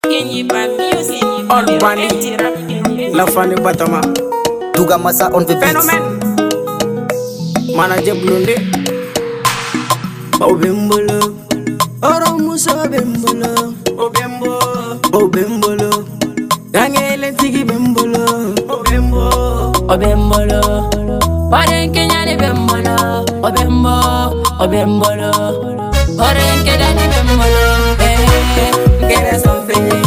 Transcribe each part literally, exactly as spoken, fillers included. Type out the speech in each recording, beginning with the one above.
All Bunny, La Fanny Batama, Duga Massa on the beats. Phenomen, Manager Blonde, Obimbolo, Oro Musa Bimbolo, Obimbo, Obimbolo, Daniel Tigi Bimbolo, Obimbo, Obimbolo, Paren Kenyani Bimbolo, Obimbo, Obimbolo, Paren Kenyani Bimbolo, eh, get us something.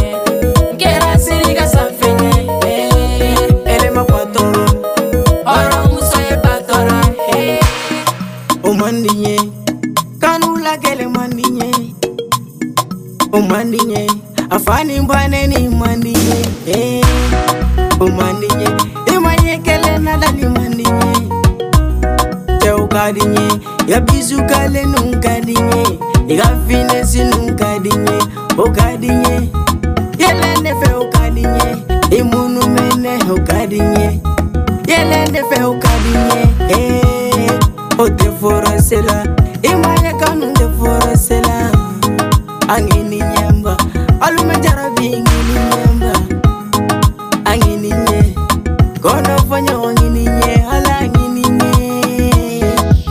Mandinye, kanula kele mandinye, o mandinye, afani mbane ni mandinye, eh, o mandinye, imanye kele nada ni mandinye, cheu kadinye, ya bisu kale nunca dinye, iga finesi nunca dinye, o kadinye, yele nefe o kadinye, imunu mene o kadinye, yele nefe o kadinye, eh. O te forasela, imaya kanu te forasela. Angini nyamba, alume jarabi ingini nyamba. Angini nye, kono fanya wangini nye, ala angini nye.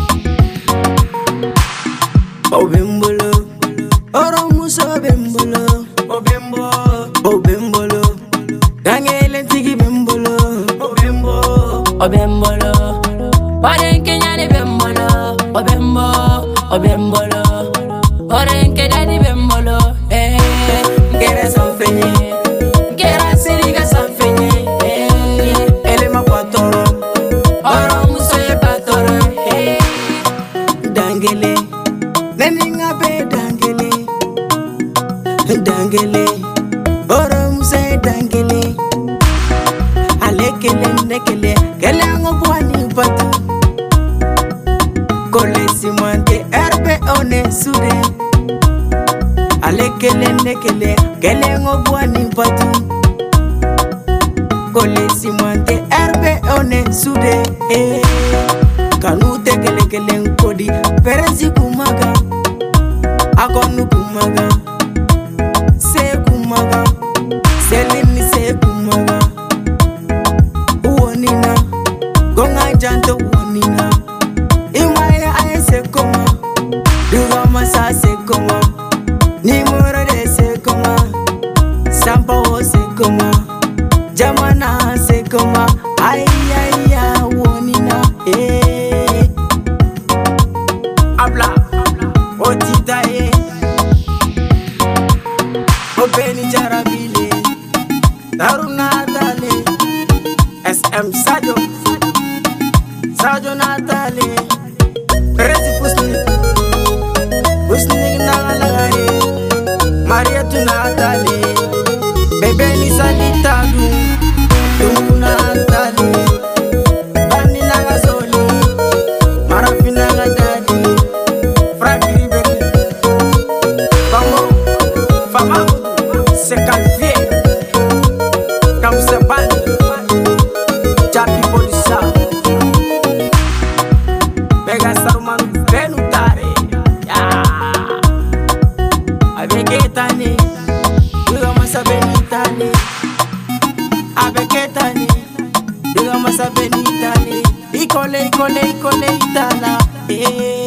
Obimbolo, oro muso bimbolo. Obimbo, obimbolo, dangele tigi bimbolo. Obimbo, obimbolo, paren kenyani bimbolo. Obimbo, obimbolo, paren kenyani bimbolo. Eh, get us something. Get us siriga something. Eh, ele ma patoro, oro muso ye patoro. Eh, dangele, neninga be dangele, dangele, oro muso ye dangele. Alekele nekele, kele ngobwani patu. Kole simante erbe one sude. Alekele nekele, kele ngobwani patu. Kole simante erbe one sude. Eh, kanute kele kele nkodi, perezi kumaga, akonu kumaga, se kumaga, selini se kumaga. Uonina, gonga janto uonina. Imaya aye se koma, Duga Massa se koma, Nimoro de se koma, Sampa o se koma, Jamana se koma, ay ay ya uonina, eh. Abla, otita eh, Obeni jarabile, Daruna dale, S M Sajo, Sajo Natale, Rezi Fusni, Fusni Nalagare, Maria tu Natale, Bebe ni Salitalu, tu Natale, Bani Naga Soli, Marafina Dadi, Frankie Ribery, Famo, Fama, Sekalve, Kamse Bani, Chapi Polisa, Mega Saruman Benutare, ya, Abeketani, Duga Massa Benitani, Abeketani, Duga Massa Benitani, Ikole, Ikole, Ikole, Itala, eh.